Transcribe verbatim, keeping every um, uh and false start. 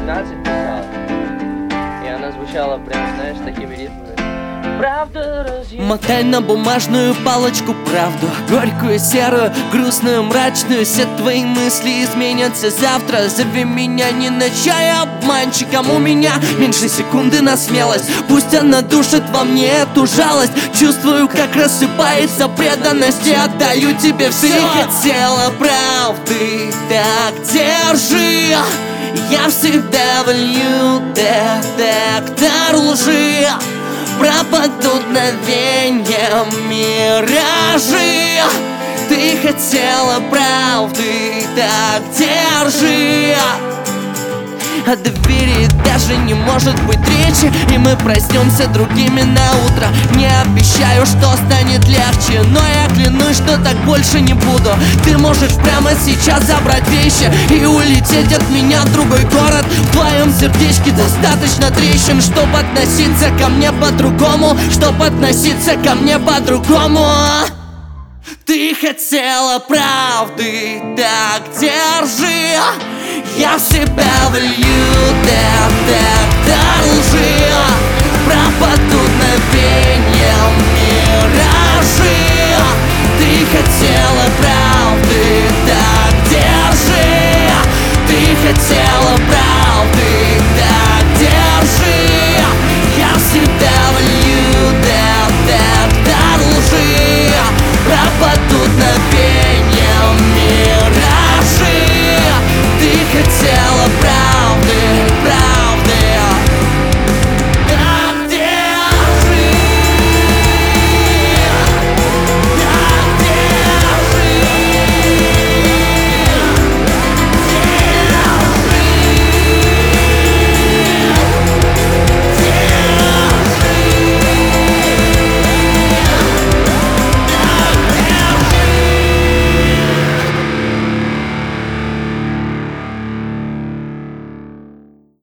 шестнадцать писал. И она звучала прям, знаешь, такими ритмами. Правда разъединена. Мотай на бумажную палочку правду, горькую, серую, грустную, мрачную. Все твои мысли изменятся завтра. Зови меня не на чай обманщиком. У меня меньше секунды на смелость. Пусть она душит во мне эту жалость. Чувствую, как рассыпается преданность. И отдаю тебе все. Ты хотела правды, так держи. Я всегда волью детектор лжи. Пропадут мгновеньем миражи. Ты хотела правды, так держи. О доверии даже не может быть речи. И мы проснемся другими на утро. Не обещаю, что станет легче, но я клянусь, что так больше не буду. Ты можешь прямо сейчас забрать вещи и улететь от меня в другой город. В твоем сердечке достаточно трещин, чтоб относиться ко мне по-другому. Чтоб относиться ко мне по-другому. Ты хотела правды, так держи. Я в себя влью детектор лжи. Пропадут мгновеньем миражи. Ты хотела правды, так держи.